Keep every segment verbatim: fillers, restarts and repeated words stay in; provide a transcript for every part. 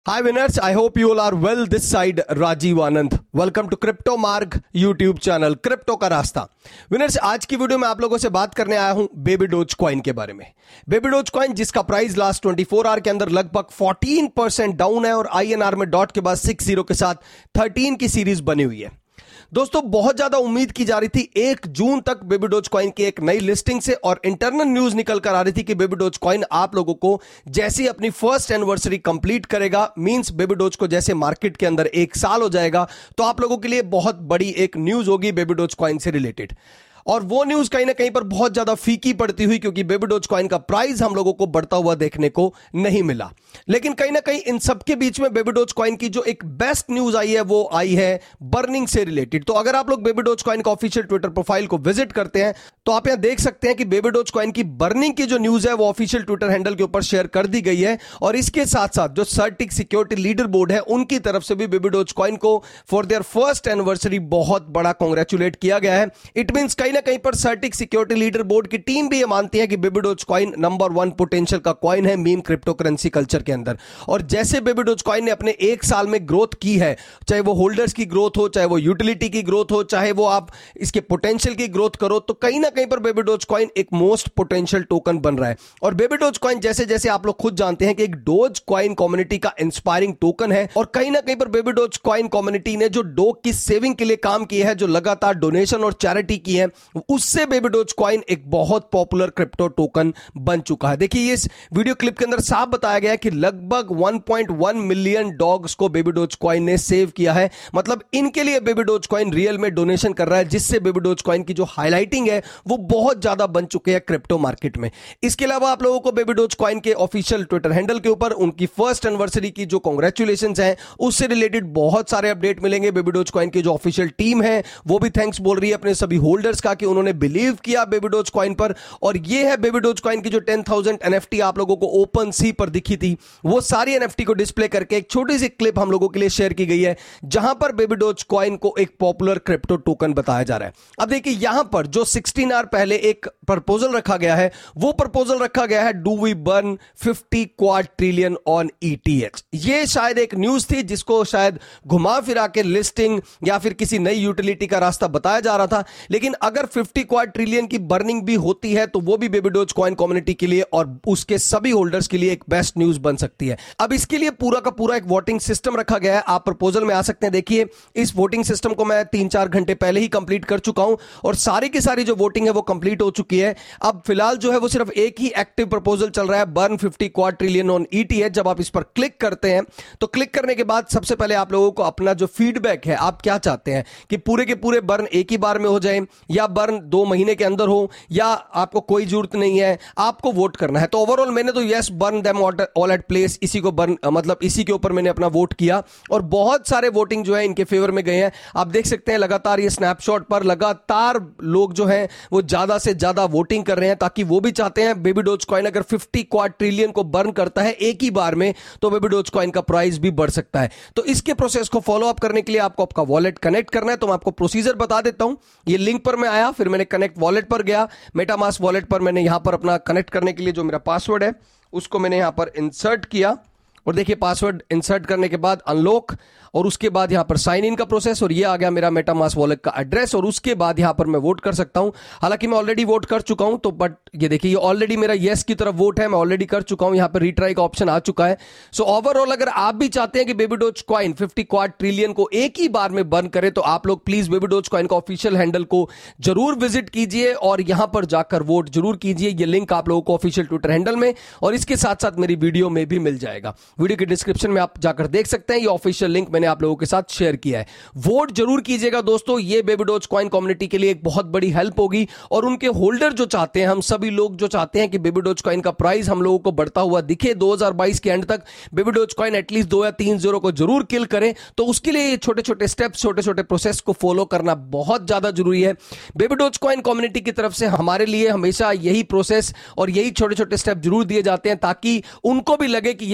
Hi winners, I hope you all are well. This side Rajiv Anand. Welcome to Crypto Marg YouTube channel, crypto का रास्ता। Winners, आज की video में आप लोगों से बात करने आया हूं बेबी डोज कॉइन के बारे में। बेबी डोज कॉइन जिसका प्राइस लास्ट चौबीस आवर के अंदर लगभग चौदह परसेंट डाउन है और आईएनआर में डॉट के बाद साठ के साथ तेरह की सीरीज बनी हुई है। दोस्तों, बहुत ज्यादा उम्मीद की जा रही थी एक जून तक बेबी डोज कॉइन की एक नई लिस्टिंग से, और इंटरनल न्यूज निकल कर आ रही थी कि बेबी डोज कॉइन आप लोगों को जैसे ही अपनी फर्स्ट एनिवर्सरी कंप्लीट करेगा, मींस बेबी डोज को जैसे मार्केट के अंदर एक साल हो जाएगा, तो आप लोगों के लिए बहुत बड़ी एक न्यूज होगी बेबी डोज कॉइन से रिलेटेड। और वो न्यूज कहीं ना कहीं पर बहुत ज्यादा फीकी पड़ती हुई, क्योंकि बेबी डोज कॉइन का प्राइस हम लोगों को बढ़ता हुआ देखने को नहीं मिला। लेकिन कहीं ना कहीं इन सबके बीच में बेबी डोज कॉइन की जो एक बेस्ट न्यूज आई है वो आई है बर्निंग से रिलेटेड। तो अगर आप लोग बेबी डोज कॉइन का ऑफिशियल ट्विटर प्रोफाइल को विजिट करते हैं तो आप यहां देख सकते हैं कि बेबी डोज कॉइन की बर्निंग की जो न्यूज है वो ऑफिशियल ट्विटर हैंडल के ऊपर शेयर कर दी गई है। और इसके साथ साथ जो सर्टिक सिक्योरिटी लीडर बोर्ड है उनकी तरफ से भी बेबी डोज कॉइन को फॉर देयर फर्स्ट एनिवर्सरी बहुत बड़ा कांग्रेचुलेट किया गया है। इट मींस कहीं ना कहीं पर सर्टिक सिक्योरिटी लीडर बोर्ड की टीम भी ये मानती है कि baby doge coin number one potential का कॉइन है मीम क्रिप्टो करेंसी कल्चर के अंदर। और जैसे बेबी डोज कॉइन ने अपने एक साल में ग्रोथ की है, चाहे वो होल्डर्स की ग्रोथ हो, चाहे वो यूटिलिटी की ग्रोथ हो, चाहे वो आप इसके पोटेंशियल की ग्रोथ करो, तो कहीं ना कहीं पर बेबी डोज कॉइन एक मोस्ट पोटेंशियल टोकन बन रहा है। और बेबी डोज कॉइन जैसे जैसे आप लोग खुद जानते हैं कि एक डोज कॉइन कम्युनिटी का इंस्पायरिंग टोकन है, और कहीं ना कहीं पर बेबी डोज कॉइन कम्युनिटी ने जो डोग की सेविंग के लिए काम किया है, जो लगातार डोनेशन और चैरिटी की है, उससे बेबी डोज कॉइन एक बहुत पॉपुलर क्रिप्टो टोकन बन चुका है। देखिए, इस वीडियो क्लिप के अंदर साफ बताया गया है कि लगभग एक पॉइंट एक मिलियन डॉग्स को बेबी डोज कॉइन ने सेव किया है। मतलब इनके लिए बेबी डोज कॉइन रियल में डोनेशन कर रहा है, जिससे बेबी डोज कॉइन की जो हाइलाइटिंग है वो बहुत ज्यादा बन चुके हैं क्रिप्टो मार्केट में। इसके अलावा आप लोगों को बेबी डोज कॉइन के ऑफिशियल ट्विटर हैंडल के ऊपर उनकी फर्स्ट एनिवर्सरी की जो कांग्रेचुलेशंस हैं उससे रिलेटेड बहुत सारे अपडेट मिलेंगे। बेबी डोज कॉइन की जो ऑफिशियल टीम है वो भी थैंक्स बोल रही है अपने सभी होल्डर्स का कि उन्होंने बिलीव किया बेबी डोज कॉइन पर। और ये है बेबी डोज कॉइन की जो टेन थाउजेंड एनएफटी आप लोगों को ओपन सी पर दिखी थी, वो सारी एनएफटी को डिस्प्ले करके एक छोटी सी क्लिप हम लोगों के लिए शेयर की गई है, जहां पर बेबी डोज कॉइन को एक पॉपुलर क्रिप्टो टोकन बताया जा रहा है। अब देखिए, यहां पर जो सोलह आवर पहले एक प्रपोजल रखा गया है, वो प्रपोजल रखा गया है do we burn fifty quad trillion on ETH. ये शायद एक न्यूज थी जिसको शायद घुमा फिरा के लिस्टिंग या फिर किसी नई यूटिलिटी का रास्ता बताया जा रहा था। लेकिन अगर फिफ्टी क्वाड ट्रिलियन की बर्निंग भी होती है तो वो भी बेबी डोज कॉइन कम्युनिटी के लिए और उसके सभी होल्डर्स के लिए एक बेस्ट न्यूज बन सकती है। अब इसके लिए पूरा का पूरा एक वोटिंग सिस्टम रखा गया है। आप प्रपोजल में आ सकते हैं। देखिए, इस वोटिंग सिस्टम को मैं तीन चार घंटे पहले ही कंप्लीट कर चुका हूं और सारी की सारी जो वोटिंग है वो कंप्लीट हो चुकी है। अब फिलहाल जो है वो सिर्फ एक ही एक्टिव प्रपोजल चल रहा है, burn fifty quad trillion on ETH. जब आप इस पर क्लिक करते हैं तो क्लिक करने के बाद सबसे पहले आप लोगों को अपना जो फीडबैक है, आप क्या चाहते हैं कि पूरे के पूरे बर्न एक ही बार में हो जाए या बर्न दो महीने के अंदर हो, या आपको कोई जरूरत नहीं है, आपको वोट करना है। तो ओवरऑल मैंने तो yes burn them all at place, इसी को बर्न मतलब इसी के ऊपर मैंने अपना वोट किया और बहुत सारे वोटिंग जो है इनके फेवर में गए हैं। आप देख सकते हैं लगातार ये स्नैपशॉट पर लगातार लोग जो हैं वो ज्यादा से ज्यादा वोटिंग कर रहे हैं, ताकि वो भी चाहते हैं बेबी डोज कॉइन अगर फिफ्टी क्वाड ट्रिलियन को बर्न करता है एक ही बार में तो बेबी डोज कॉइन का प्राइस भी बढ़ सकता है। तो इसके प्रोसेस को फॉलो अप करने के लिए आपको आपका वॉलेट कनेक्ट करना है। तो मैं आपको प्रोसीजर बता देता हूं। ये लिंक पर मैं आया, फिर मैंने कनेक्ट वॉलेट पर गया, मेटामास्क वॉलेट पर मैंने यहां पर अपना कनेक्ट करने के लिए जो मेरा पासवर्ड है उसको मैंने यहां पर इंसर्ट किया, और देखिए पासवर्ड इंसर्ट करने के बाद अनलॉक, और उसके बाद यहां पर साइन इन का प्रोसेस, और ये आ गया मेरा मेटामास्क वॉलेट का एड्रेस, और उसके बाद यहां पर मैं वोट कर सकता हूं। हालांकि मैं ऑलरेडी वोट कर चुका हूं, तो बट ये देखिए ये ऑलरेडी मेरा येस की तरफ वोट है, मैं ऑलरेडी कर चुका हूं। यहां पर रीट्राई का ऑप्शन आ चुका है। सो ओवरऑल अगर आप भी चाहते हैं कि baby doge coin fifty quad trillion को एक ही बार में बर्न करे, तो आप लोग प्लीज बेबी डोज कॉइन का ऑफिशियल हैंडल को जरूर विजिट कीजिए और यहां पर जाकर वोट जरूर कीजिए। ये लिंक आप लोगों को ऑफिशियल ट्विटर हैंडल में और इसके साथ साथ मेरी वीडियो में भी मिल जाएगा। वीडियो के डिस्क्रिप्शन में आप जाकर देख सकते हैं, ये ऑफिशियल लिंक मैंने आप लोगों के साथ शेयर किया है। वोट जरूर कीजिएगा दोस्तों, ये बेबी डोज कॉइन कम्युनिटी के लिए एक बहुत बड़ी हेल्प होगी, और उनके होल्डर जो चाहते हैं, हम सभी लोग जो चाहते हैं कि बेबी डोज कॉइन का प्राइस हम लोगों को बढ़ता हुआ दिखे दो हज़ार बाईस के एंड तक, बेबी डोज कॉइन एटलीस्ट दो या तीन जीरो को जरूर किल करें। तो उसके लिए ये छोटे छोटे स्टेप्स, छोटे छोटे प्रोसेस को फॉलो करना बहुत ज्यादा जरूरी है। बेबी डोज कॉइन कम्युनिटी की तरफ से हमारे लिए हमेशा यही प्रोसेस और यही छोटे छोटे स्टेप जरूर दिए जाते हैं, ताकि उनको भी लगे कि यस जो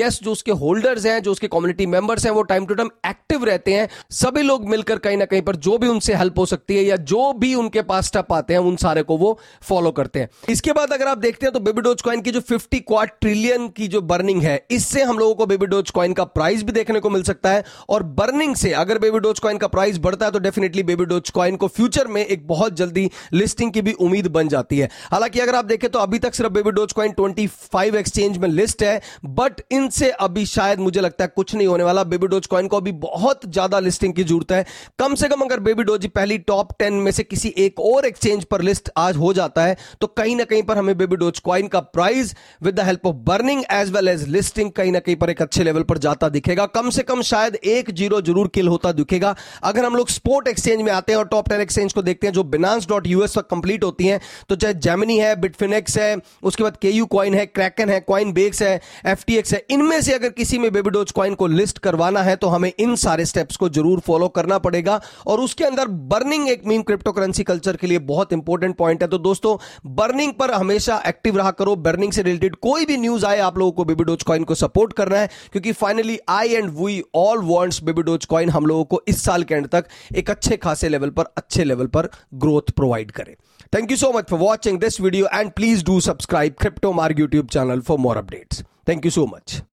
उसके होल्डर्स हैं, जो उसके कम्युनिटी मेंबर्स हैं, वो टाइम टू टाइम एक्टिव रहते हैं। सभी लोग मिलकर कहीं ना कहीं पर जो भी उनसे हेल्प हो सकती है या जो भी उनके पास स्टेप आते हैं उन सारे को वो फॉलो करते हैं। इसके बाद अगर आप देखते हैं तो बेबी डोज कॉइन की जो फिफ्टी क्वाड ट्रिलियन की जो बर्निंग है, इससे हम लोगों को बेबी डोज कॉइन का प्राइस भी देखने को मिल सकता है। और बर्निंग से अगर बेबी डोज कॉइन का प्राइस बढ़ता है तो डेफिनेटली बेबी डोज कॉइन को फ्यूचर में एक बहुत जल्दी लिस्टिंग की भी उम्मीद बन जाती है। हालांकि अगर आप देखें तो अभी तक सिर्फ बेबी डोज कॉइन पच्चीस एक्सचेंज में लिस्ट है, बट इनसे अभी शायद मुझे लगता है कुछ नहीं होने वाला। बेबी डोज कॉइन को अभी बहुत ज्यादा लिस्टिंग की जरूरत है। कम से कम अगर बेबी डोज पहली टॉप टेन में से किसी एक और एक्सचेंज पर लिस्ट आज हो जाता है तो कहीं ना कहीं पर हमें बेबी डोज कॉइन का price with the help of burning as well as listing कहीं ना कहीं पर एक अच्छे लेवल पर जाता दिखेगा। कम से कम शायद एक जीरो जरूर किल होता दिखेगा। अगर हम लोग स्पोर्ट एक्सचेंज में आते हैं और टॉप टेन एक्सचेंज को देखते हैं जो बिनांस डॉट यूएस पर कंप्लीट होती हैं, तो चाहे जेमिनी है, बिटफिनेक्स है, उसके बाद केयू कॉइन है, क्रैकन है, कॉइन बेक्स है, एफटीएक्स है, इनमें से अगर किसी में बेबी डोज कॉइन को लिस्ट करवाना है तो हमें इन सारे स्टेप्स को जरूर फॉलो करना पड़ेगा। और उसके अंदर बर्निंग एक मीम क्रिप्टो करेंसी कल्चर के लिए बहुत इंपॉर्टेंट पॉइंट है। तो दोस्तों बर्निंग पर हमेशा एक्टिव रहा करो। बर्निंग से रिलेटेड कोई भी न्यूज आए आप लोगों को बेबी डोज कॉइन को सपोर्ट करना है, क्योंकि finally I and we all wants baby doge coin हम लोगों को इस साल के एंड तक एक अच्छे खासे लेवल पर अच्छे लेवल पर ग्रोथ प्रोवाइड करे। Thank you so much for watching this video and please do subscribe crypto Marg YouTube channel for more updates. Thank you so much.